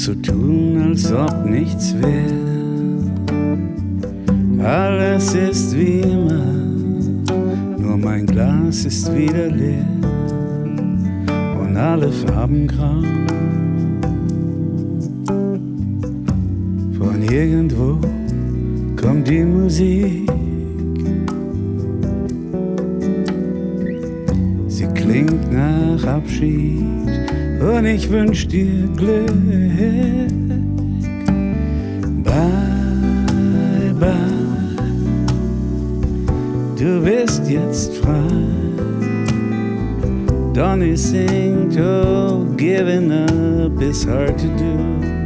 zu tun, als ob nichts wäre. Alles ist wie immer, nur mein Glas ist wieder leer und alle Farben grau. Von irgendwo kommt die Musik, sie klingt nach Abschied und ich wünsch dir Glück. Bye, bye, du bist jetzt frei. Donny singt, oh, giving up is hard to do.